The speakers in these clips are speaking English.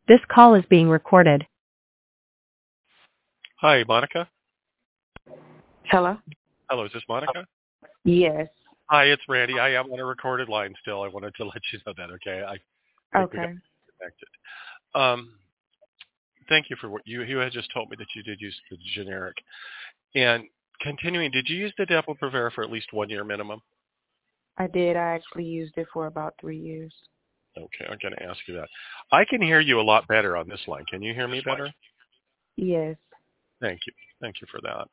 This call is being recorded. Hi, Monica. Hello? Hello, is this Monica? Yes. Hi, it's Randy. I am on a recorded line still. I wanted to let you know that, okay? I think we got Okay. connected. Thank you for what you had just told me that you did use the generic. And continuing, did you use the Depo-Provera for at least 1 year minimum? I did. I actually used it for about 3 years. Okay, I'm going to ask you that. I can hear you a lot better on this line. Can you hear me better? Yes. Thank you. Thank you for that.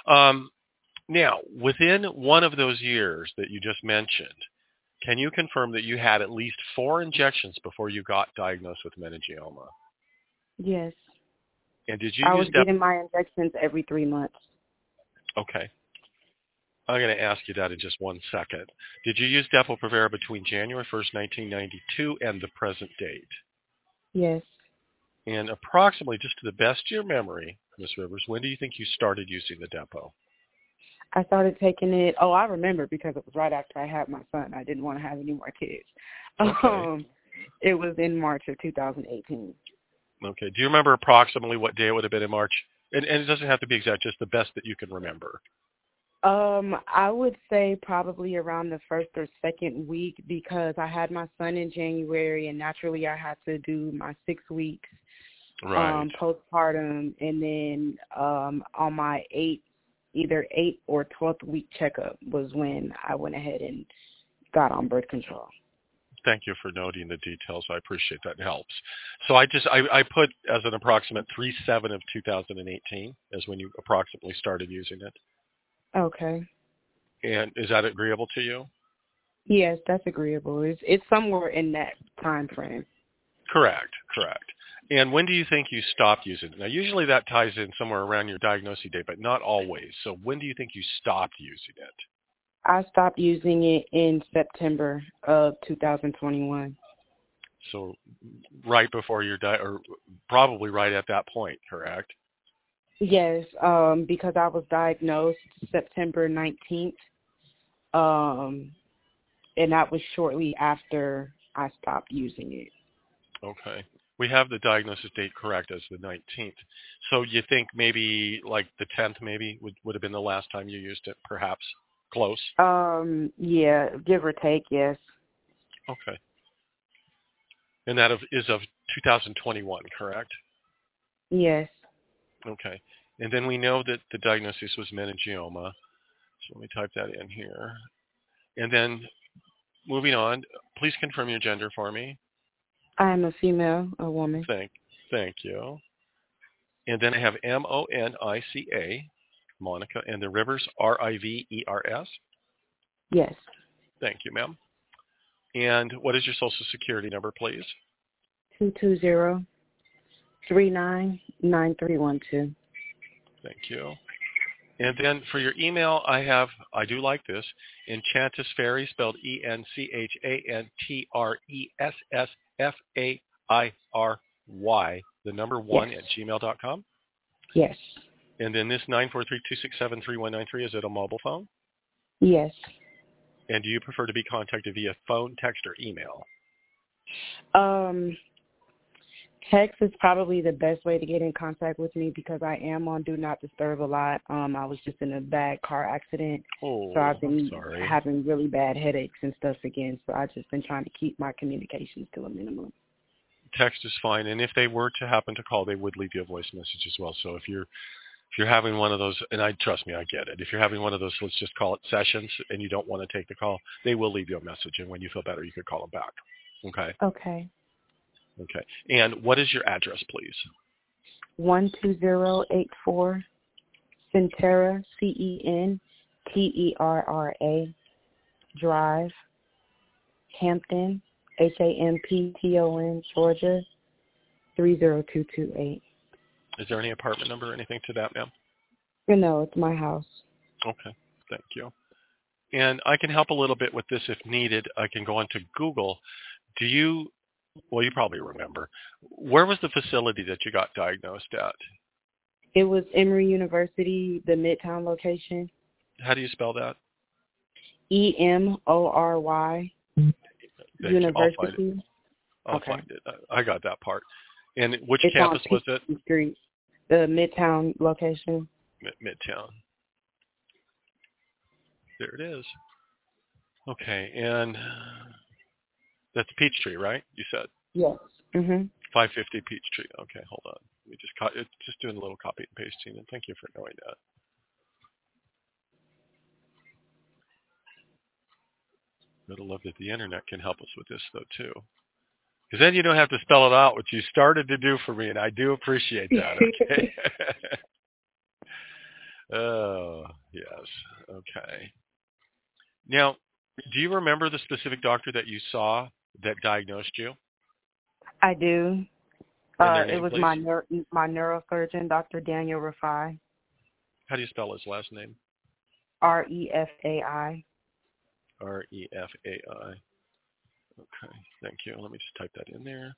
Now, within one of those years that you just mentioned, can you confirm that you had at least 4 injections before you got diagnosed with meningioma? Yes. And did you I use was getting my injections every 3 months. Okay. I'm going to ask you that in just 1 second. Did you use Depo-Provera between January 1st, 1992 and the present date? Yes. And approximately, just to the best of your memory, Ms. Rivers, when do you think you started using the Depo? I started taking it. Oh, I remember because it was right after I had my son. I didn't want to have any more kids. Okay. It was in March of 2018. Okay. Do you remember approximately what day it would have been in March? And it doesn't have to be exact, just the best that you can remember. I would say probably around the first or second week because I had my son in January and naturally I had to do my 6 weeks postpartum, and then on my either 8th or 12th week checkup was when I went ahead and got on birth control. Thank you for noting the details. I appreciate that. It helps. So I put as an approximate 3/7 of 2018 as when you approximately started using it. Okay. And is that agreeable to you? Yes, that's agreeable. It's somewhere in that time frame. Correct. And when do you think you stopped using it? Now, usually that ties in somewhere around your diagnosis date, but not always. So when do you think you stopped using it? I stopped using it in September of 2021. So right before your or probably right at that point, correct? Yes, because I was diagnosed September 19th, and that was shortly after I stopped using it. Okay. We have the diagnosis date correct as the 19th. So you think maybe like the 10th maybe would have been the last time you used it, perhaps? Close? Yeah, give or take, yes. Okay. And that is of 2021, correct? Yes. Okay. And then we know that the diagnosis was meningioma. So let me type that in here. And then moving on, please confirm your gender for me. I am a female, a woman. Thank you. And then I have Monica, Monica, and the Rivers, Rivers. Yes. Thank you, ma'am. And what is your Social Security number, please? 220-399312. Thank you. And then for your email, I do like this, Enchantis Fairy, spelled ENCHANTISSFAIRY, the number 1 Yes. at gmail.com. Yes. And then this 943-267-3193, is it a mobile phone? Yes. And do you prefer to be contacted via phone, text, or email? Text is probably the best way to get in contact with me because I am on Do Not Disturb a lot. I was just in a bad car accident, so I've been having really bad headaches and stuff again. So I've just been trying to keep my communications to a minimum. Text is fine, and if they were to happen to call, they would leave you a voice message as well. So if you're having one of those, and trust me, I get it. If you're having one of those, let's just call it sessions, and you don't want to take the call, they will leave you a message, and when you feel better, you could call them back. Okay? Okay. Okay. And what is your address, please? 12084 Centerra, CENTERRA Drive, Hampton, HAMPTON, Georgia, 30228. Is there any apartment number or anything to that, ma'am? No, it's my house. Okay. Thank you. And I can help a little bit with this if needed. I can go onto Google. Well, you probably remember. Where was the facility that you got diagnosed at? It was Emory University, the Midtown location. How do you spell that? EMORY University. I'll find it. I got that part. And which campus was it? Street, the Midtown location. Midtown. There it is. Okay, and that's Peachtree, right? You said. Yes. 550 Peachtree. Okay, hold on. Let me just doing a little copy and pasting, and thank you for knowing that. I'd love that the internet can help us with this though too, because then you don't have to spell it out, which you started to do for me, and I do appreciate that. Okay. Oh yes. Okay. Now, do you remember the specific doctor that you saw that diagnosed you? I do. It was please? my neurosurgeon, Dr. Daniel Rafai. How do you spell his last name? Refai. Refai. Okay, thank you. Let me just type that in there.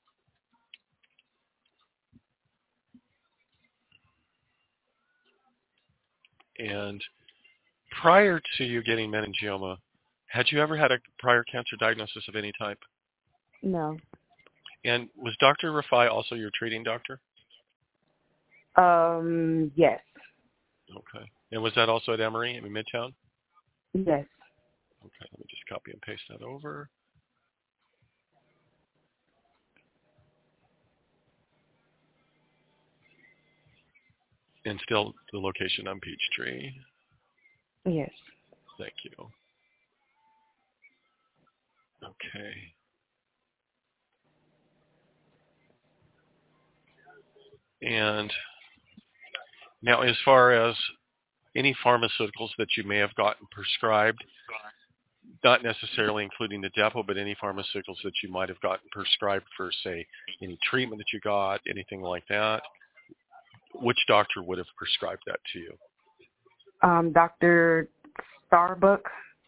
And prior to you getting meningioma, had you ever had a prior cancer diagnosis of any type? No. And was Dr. Rafai also your treating doctor? Yes. Okay. And was that also at Emory in Midtown? Yes. Okay, let me just copy and paste that over. And still the location on Peachtree. Yes. Thank you. Okay. And now as far as any pharmaceuticals that you may have gotten prescribed, not necessarily including the depot, but any pharmaceuticals that you might have gotten prescribed for, say, any treatment that you got, anything like that, which doctor would have prescribed that to you? Dr. Starbuck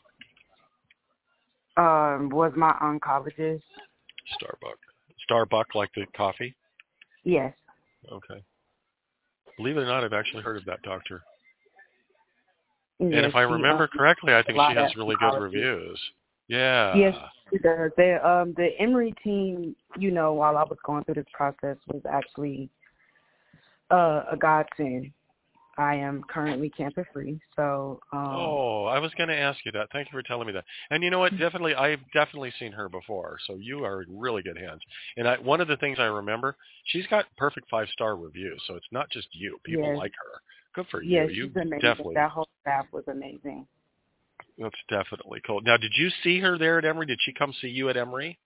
was my oncologist. Starbuck, like the coffee? Yes. Okay. Believe it or not, I've actually heard of that doctor. Yes, and if I remember correctly, I think she has really good reviews. Yeah. Yes, she does. The Emory team, while I was going through this process, was actually a godsend. I am currently cancer-free, so... I was going to ask you that. Thank you for telling me that. And you know what? I've definitely seen her before, so you are in really good hands. And one of the things I remember, she's got perfect 5-star reviews, so it's not just you. People like her. Good for you. Yes, she's amazing. That whole staff was amazing. That's definitely cool. Now, did you see her there at Emory? Did she come see you at Emory?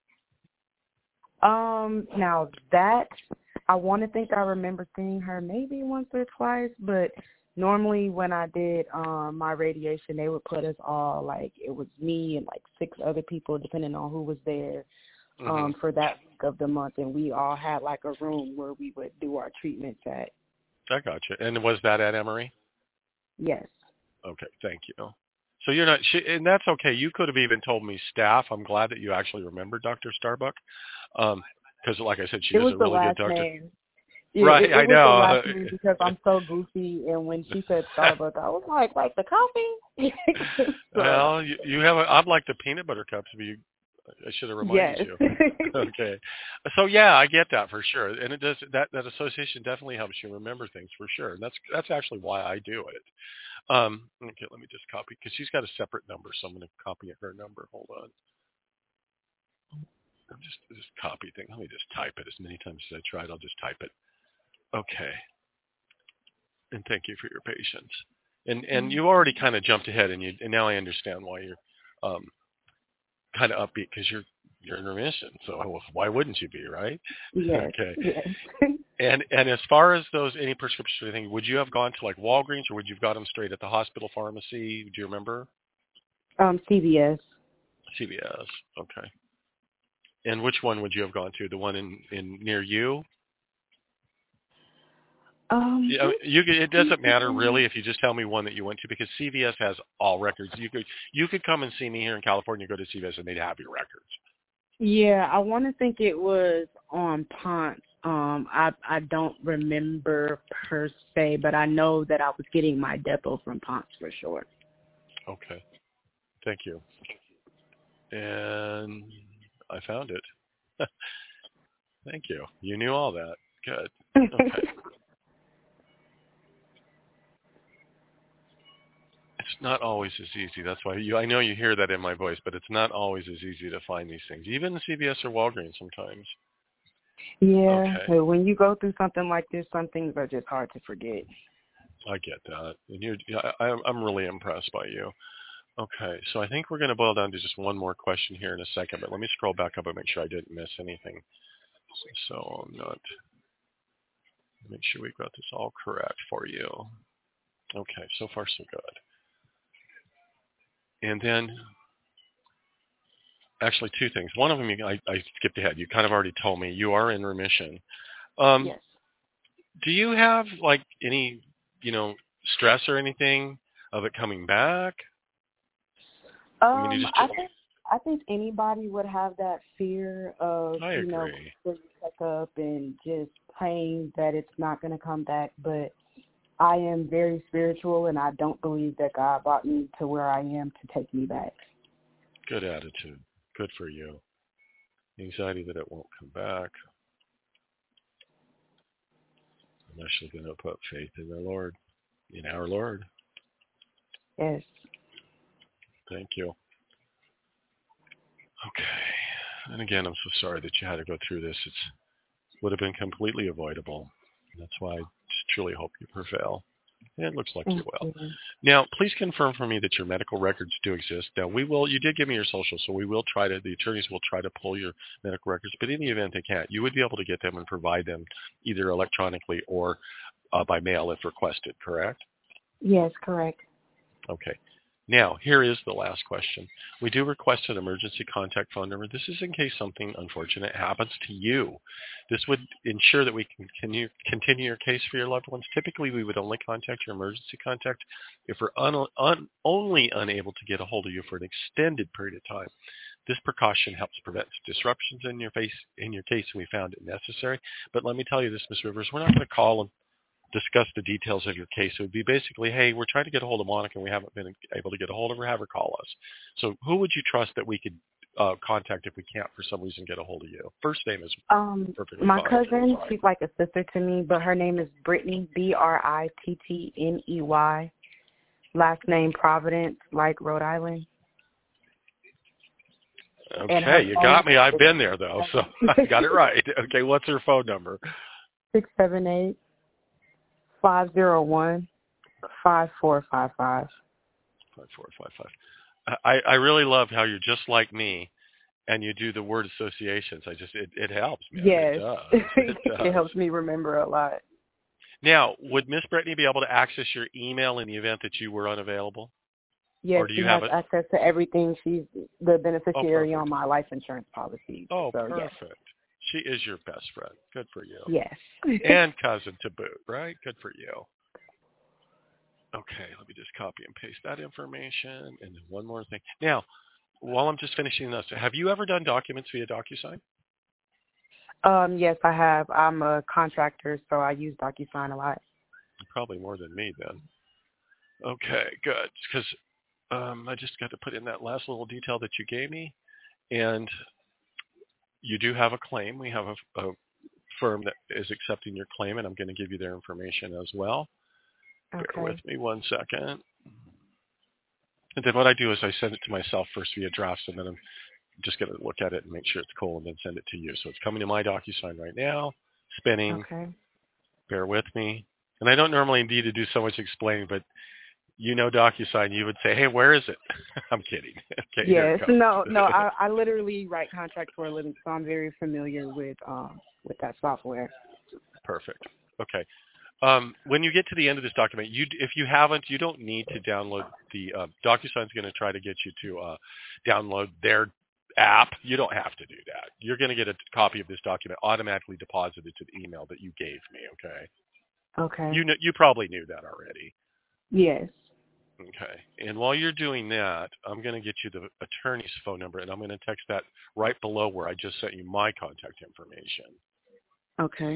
Now that... I want to think I remember seeing her maybe once or twice, but normally when I did my radiation, they would put us all, like, it was me and, like, 6 other people, depending on who was there, for that week of the month, and we all had, like, a room where we would do our treatments at. I gotcha. And was that at Emory? Yes. Okay, thank you. So you're not, and that's okay. You could have even told me staff. I'm glad that you actually remembered Dr. Starbuck. Because, like I said, she is a really good doctor. Name. Yeah, right, I know. It was the last name because I'm so goofy, and when she said Starbucks, I was like the coffee? Well, you have I'm like the peanut butter cups, but I should have reminded you. Okay. So, yeah, I get that for sure. And it does that association definitely helps you remember things for sure. And that's actually why I do it. Okay, let me just copy, because she's got a separate number, so I'm going to copy her number. Hold on. I'm just copy thing. Let me just type it as many times as I tried. I'll just type it. Okay. And thank you for your patience. And you already kind of jumped ahead, and now I understand why you're kind of upbeat, because you're in remission. So why wouldn't you be, right? Yes. Okay. Yes. And as far as any prescriptions or anything, would you have gone to like Walgreens, or would you have got them straight at the hospital pharmacy? Do you remember? CVS. CVS. Okay. And which one would you have gone to? The one in near you? It doesn't matter really if you just tell me one that you went to, because CVS has all records. You could come and see me here in California, go to CVS, and they'd have your records. Yeah, I want to think it was on Ponce. I don't remember per se, but I know that I was getting my depot from Ponce for sure. Okay. Thank you. And I found it. Thank you. You knew all that. Good. Okay. It's not always as easy. That's why I know you hear that in my voice, but it's not always as easy to find these things, even CVS or Walgreens sometimes. Yeah, okay. So when you go through something like this, some things are just hard to forget. I get that. And I'm really impressed by you. Okay, so I think we're going to boil down to just one more question here in a second, but let me scroll back up and make sure I didn't miss anything. So I'm not... Make sure we've got this all correct for you. Okay, so far so good. And then, actually two things. One of them, I skipped ahead. You kind of already told me you are in remission. Yes. Do you have like any, stress or anything of it coming back? I think anybody would have that fear of, check up and just praying that it's not going to come back. But I am very spiritual, and I don't believe that God brought me to where I am to take me back. Good attitude. Good for you. Anxiety that it won't come back. I'm actually going to put faith in the Lord, in our Lord. Yes. Thank you. Okay. And again, I'm so sorry that you had to go through this. It would have been completely avoidable. That's why I just truly hope you prevail. And it looks like you will. Now, please confirm for me that your medical records do exist. Now, you did give me your social, so the attorneys will try to pull your medical records, but in the event they can't, you would be able to get them and provide them either electronically or by mail if requested, correct? Yes, correct. Okay. Now, here is the last question. We do request an emergency contact phone number. This is in case something unfortunate happens to you. This would ensure that we can continue your case for your loved ones. Typically, we would only contact your emergency contact if we're only unable to get a hold of you for an extended period of time. This precaution helps prevent disruptions in your case, and we found it necessary. But let me tell you this, Ms. Rivers, we're not going to call and discuss the details of your case. It would be basically, hey, we're trying to get a hold of Monica and we haven't been able to get a hold of her, have her call us. So who would you trust that we could contact if we can't for some reason get a hold of you? First name is perfectly my fine. cousin. She's like a sister to me, but her name is Brittany, Brittney. Last name Providence, like Rhode Island. Okay, you got me. I've been there, though, so I got it right. Okay, what's her phone number? 678 501 5455. 5455. I really love how you're just like me, and you do the word associations. It helps me. Yes, it does. It helps me remember a lot. Now, would Miss Brittany be able to access your email in the event that you were unavailable? Yes, she has access to everything. She's the beneficiary on my life insurance policy. Oh, so, perfect. Yes. She is your best friend. Good for you. Yes. And cousin to boot, right? Good for you. Okay, let me just copy and paste that information. And then one more thing. Now, while I'm just finishing this, have you ever done documents via DocuSign? Yes, I have. I'm a contractor, so I use DocuSign a lot. Probably more than me then. Okay, good. Because I just got to put in that last little detail that you gave me. And you do have a claim. We have a firm that is accepting your claim, and I'm going to give you their information as well. Okay. Bear with me one second. And then what I do is I send it to myself first via drafts, and then I'm just going to look at it and make sure it's cool and then send it to you. So it's coming to my DocuSign right now, spinning. Okay. Bear with me. And I don't normally need to do so much explaining, but DocuSign, you would say, hey, where is it? I'm kidding. Okay, yes. No, I literally write contracts for a living, so I'm very familiar with that software. Perfect. Okay. When you get to the end of this document, if you haven't, you don't need to download the DocuSign's going to try to get you to download their app. You don't have to do that. You're going to get a copy of this document automatically deposited to the email that you gave me. Okay. Okay. You probably knew that already. Yes. Okay. And while you're doing that, I'm going to get you the attorney's phone number, and I'm going to text that right below where I just sent you my contact information. Okay.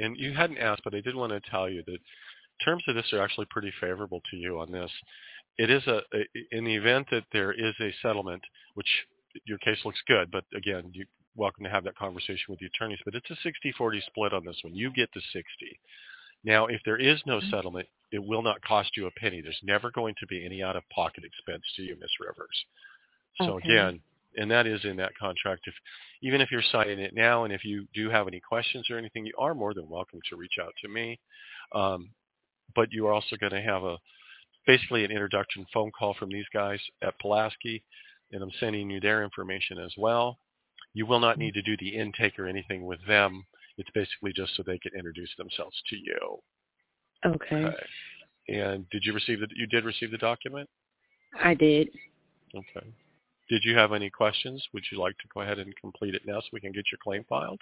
and you hadn't asked, but I did want to tell you that terms of this are actually pretty favorable to you on this. It is in the event that there is a settlement, which your case looks good, but again, you're welcome to have that conversation with the attorneys, but it's a 60-40 split on this one. You get the 60. Now, if there is no settlement, it will not cost you a penny. There's never going to be any out-of-pocket expense to you, Ms. Rivers. So again, and that is in that contract. Even if you're signing it now, and if you do have any questions or anything, you are more than welcome to reach out to me. But you are also going to have basically an introduction phone call from these guys at Pulaski, and I'm sending you their information as well. You will not need to do the intake or anything with them. It's basically just so they can introduce themselves to you. Okay. And did you receive you did receive the document? I did. Okay. Did you have any questions? Would you like to go ahead and complete it now so we can get your claim filed?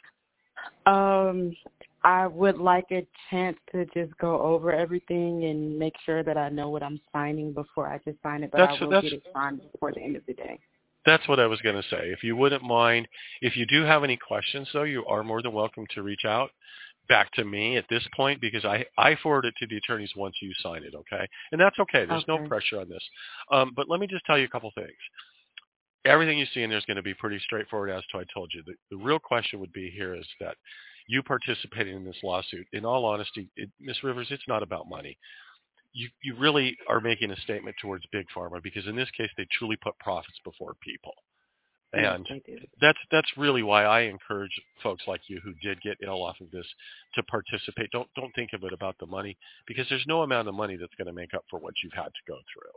I would like a chance to just go over everything and make sure that I know what I'm signing before I just sign it, but I will get it signed before the end of the day. That's what I was going to say. If you wouldn't mind, if you do have any questions, though, you are more than welcome to reach out back to me at this point, because I forward it to the attorneys once you sign it, okay? And that's okay. There's no pressure on this. But let me just tell you a couple things. Everything you see in there is going to be pretty straightforward, as I told you. The real question would be here is that you participating in this lawsuit, in all honesty, Ms. Rivers, it's not about money. You really are making a statement towards Big Pharma, because in this case, they truly put profits before people. And that's really why I encourage folks like you who did get ill off of this to participate. Don't think of it about the money, because there's no amount of money that's going to make up for what you've had to go through.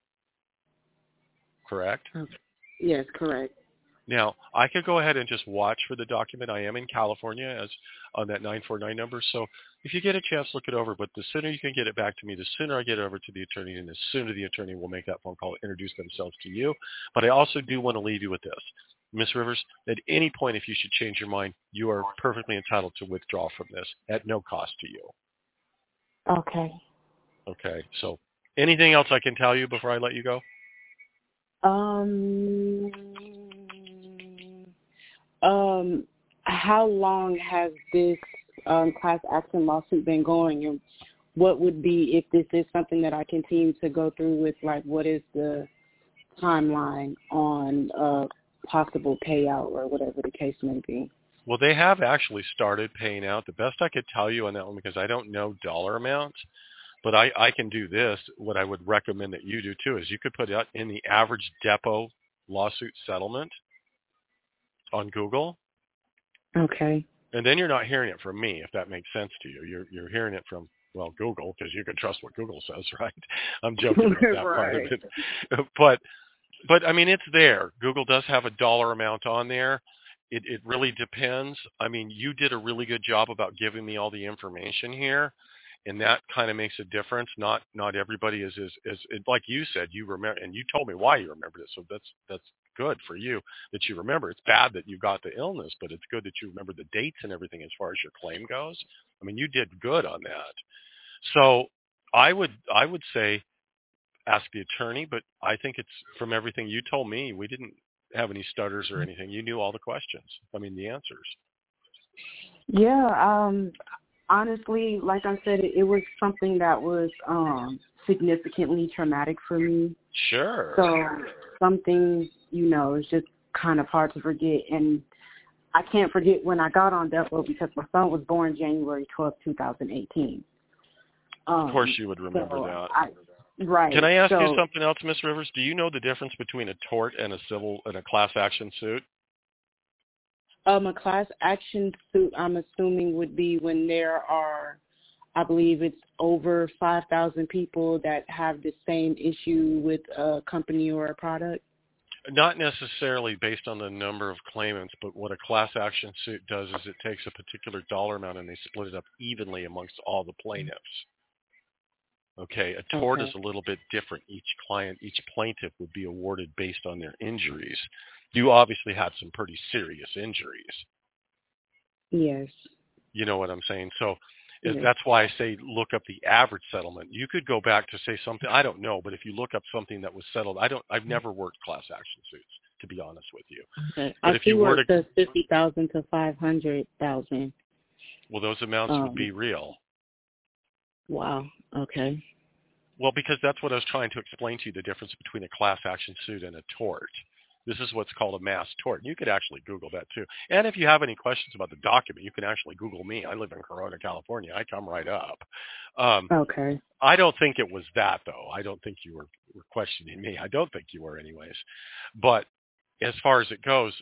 Correct? Yes, correct. Now, I could go ahead and just watch for the document. I am in California as on that 949 number. So if you get a chance, look it over. But the sooner you can get it back to me, the sooner I get it over to the attorney, and the sooner the attorney will make that phone call, introduce themselves to you. But I also do want to leave you with this. Ms. Rivers, at any point, if you should change your mind, you are perfectly entitled to withdraw from this at no cost to you. Okay. Okay. So anything else I can tell you before I let you go? How long has this class action lawsuit been going, and what would be, if this is something that I continue to go through with, like, what is the timeline on possible payout or whatever the case may be? Well, they have actually started paying out. The best I could tell you on that one, because I don't know dollar amounts, but I can do this. What I would recommend that you do too is you could put out in the average depot lawsuit settlement on Google. Okay. And then you're not hearing it from me, if that makes sense to you. You're hearing it from, well, Google, because you can trust what Google says, right? I'm joking about that part of it. But I mean, it's there. Google does have a dollar amount on there. It really depends. I mean, you did a really good job about giving me all the information here, and that kind of makes a difference. Not everybody is like you said, you remember, and you told me why you remembered it. So that's good for you that you remember. It's bad that you got the illness, but it's good that you remember the dates and everything as far as your claim goes. I mean, you did good on that. So I would say ask the attorney, but I think it's from everything you told me, we didn't have any stutters or anything. You knew all the questions. I mean, the answers. Yeah. Honestly, like I said, it was something that was significantly traumatic for me. Sure. So some things, it's just kind of hard to forget. And I can't forget when I got on death row, because my son was born January 12th, 2018. Of course you would remember that. Right. Can I ask you something else, Ms. Rivers? Do you know the difference between a tort and a class action suit? A class action suit, I'm assuming, would be when there are, I believe it's over 5,000 people that have the same issue with a company or a product. Not necessarily based on the number of claimants, but what a class action suit does is it takes a particular dollar amount and they split it up evenly amongst all the plaintiffs. Okay, a tort is a little bit different. Each plaintiff would be awarded based on their injuries. You obviously had some pretty serious injuries. Yes. You know what I'm saying? So that's why I say look up the average settlement. You could go back to say something, I don't know, but if you look up something that was settled, I've never worked class action suits, to be honest with you. Okay. But if you were to 50,000 to 500,000. Well, those amounts would be real. Wow. Okay. Well, because that's what I was trying to explain to you, the difference between a class action suit and a tort. This is what's called a mass tort. You could actually Google that too. And if you have any questions about the document, you can actually Google me. I live in Corona, California. I come right up. Okay. I don't think it was that, though. I don't think you were questioning me. I don't think you were anyways. But as far as it goes,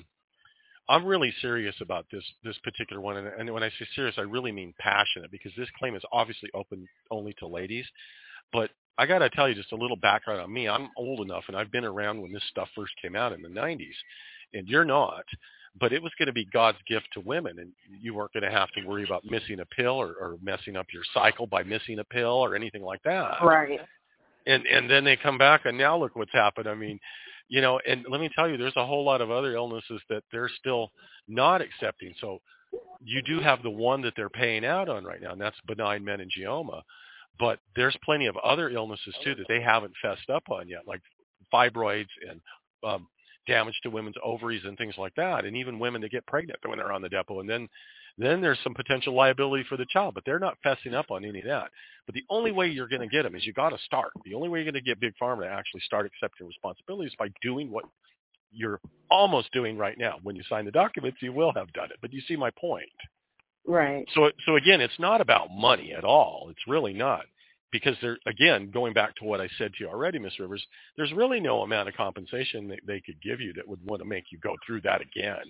I'm really serious about this particular one. And when I say serious, I really mean passionate, because this claim is obviously open only to ladies. But I got to tell you just a little background on me. I'm old enough, and I've been around when this stuff first came out in the 90s, and you're not. But it was going to be God's gift to women, and you weren't going to have to worry about missing a pill or messing up your cycle by missing a pill or anything like that. Right. And then they come back, and now look what's happened. I mean, and let me tell you, there's a whole lot of other illnesses that they're still not accepting. So you do have the one that they're paying out on right now, and that's benign meningioma. But there's plenty of other illnesses, too, that they haven't fessed up on yet, like fibroids and damage to women's ovaries and things like that, and even women that get pregnant when they're on the depot. And then there's some potential liability for the child, but they're not fessing up on any of that. But the only way you're going to get them is you got to start. The only way you're going to get Big Pharma to actually start accepting responsibility is by doing what you're almost doing right now. When you sign the documents, you will have done it. But you see my point. Right. So again, it's not about money at all. It's really not. Because again, going back to what I said to you already, Ms. Rivers, there's really no amount of compensation that they could give you that would want to make you go through that again.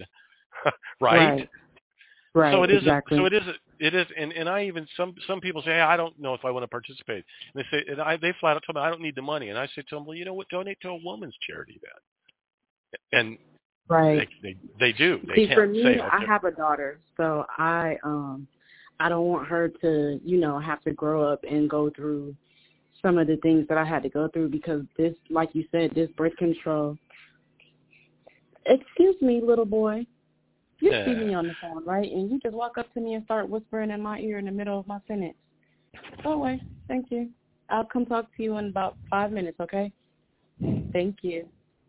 Right? Right. So it is. Exactly. So it is. And I even some people say, hey, I don't know if I want to participate. And they say, they flat out tell me, I don't need the money. And I say to them, well, you know what? Donate to a woman's charity then. And right. They do. They See, can't for me, say, okay. I have a daughter, so I don't want her to, have to grow up and go through some of the things that I had to go through, because this, like you said, this birth control. Excuse me, little boy. You see me on the phone, right? And you just walk up to me and start whispering in my ear in the middle of my sentence. Go away. Thank you. I'll come talk to you in about 5 minutes, okay? Thank you.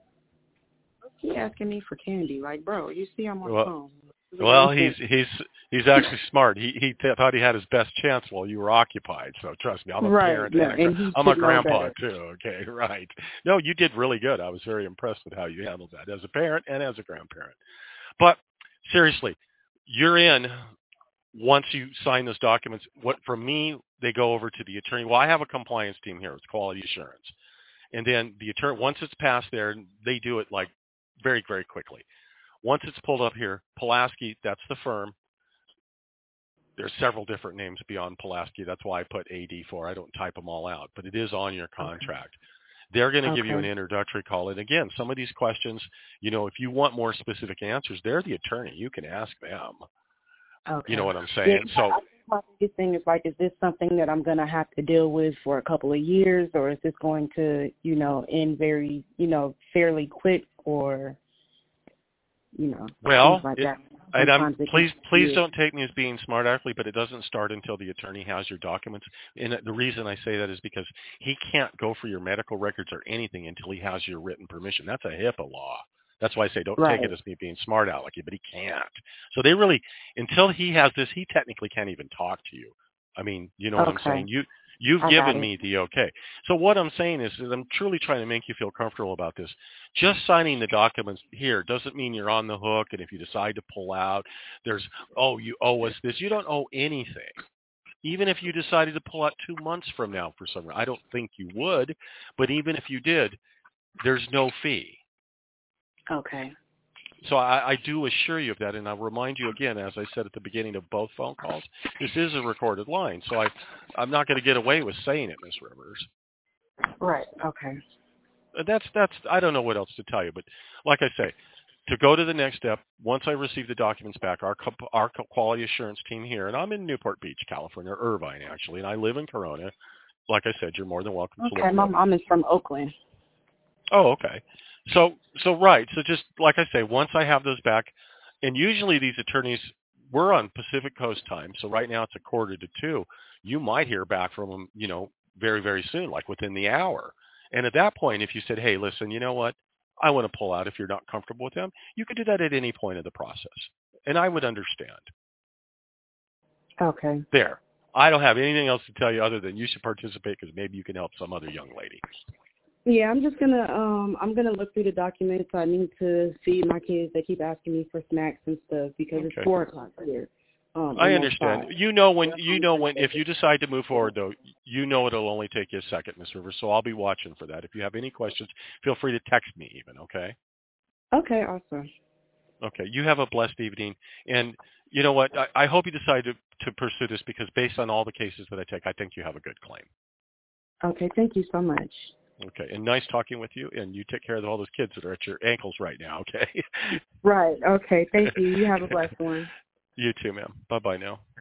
He asking me for candy. Like, bro, you see I'm on the phone. Well, he's actually smart. He thought he had his best chance while you were occupied. So trust me, I'm a parent. Yeah, I'm a grandpa too. Okay, right. No, you did really good. I was very impressed with how you handled that as a parent and as a grandparent. But seriously, you're in once you sign those documents. What from me, they go over to the attorney. Well, I have a compliance team here. It's quality assurance, and then the attorney, once it's passed there, they do it like very, very quickly. Once it's pulled up here, Pulaski, that's the firm. There's several different names beyond Pulaski. That's why I put AD for. I don't type them all out, but it is on your contract. Okay. They're going to give you an introductory call. And again, some of these questions, if you want more specific answers, they're the attorney. You can ask them. Okay. You know what I'm saying? Yeah, so my biggest thing is is this something that I'm going to have to deal with for a couple of years, or is this going to, end very, fairly quick, or well, like that. And please don't take me as being smart alecky, but it doesn't start until the attorney has your documents. And the reason I say that is because he can't go for your medical records or anything until he has your written permission. That's a HIPAA law. That's why I say don't take it as me being smart alecky, but he can't. So they really, until he has this, he technically can't even talk to you. I mean, you know what I'm saying? You've given me the okay. So what I'm saying is I'm truly trying to make you feel comfortable about this. Just signing the documents here doesn't mean you're on the hook, and if you decide to pull out, there's, you owe us this. You don't owe anything. Even if you decided to pull out 2 months from now for some reason. I don't think you would, but even if you did, there's no fee. Okay. So I do assure you of that, and I'll remind you again, as I said at the beginning of both phone calls, this is a recorded line, so I'm not going to get away with saying it, Ms. Rivers. Right. Okay. That's I don't know what else to tell you, but like I say, to go to the next step, once I receive the documents back, our quality assurance team here, and I'm in Newport Beach, California, or Irvine actually, and I live in Corona. Like I said, you're more than welcome to look. Okay, my mom is from Oakland. Oh, okay. So right. So just like I say, once I have those back, and usually these attorneys, we're on Pacific Coast time. So right now it's 1:45. You might hear back from them, very, very soon, like within the hour. And at that point, if you said, hey, listen, you know what? I want to pull out if you're not comfortable with them, you could do that at any point of the process. And I would understand. Okay. There. I don't have anything else to tell you other than you should participate because maybe you can help some other young lady. Yeah, I'm just gonna look through the documents. I need to feed my kids. They keep asking me for snacks and stuff because it's 4:00 here. I understand. You know when if you decide to move forward though, you know it'll only take you a second, Ms. Rivers. So I'll be watching for that. If you have any questions, feel free to text me even. Okay. Okay. Awesome. Okay. You have a blessed evening, and you know what? I hope you decide to pursue this because based on all the cases that I take, I think you have a good claim. Okay. Thank you so much. Okay. And nice talking with you. And you take care of all those kids that are at your ankles right now. Okay. Right. Okay. Thank you. You have a blessed one. You too, ma'am. Bye-bye now.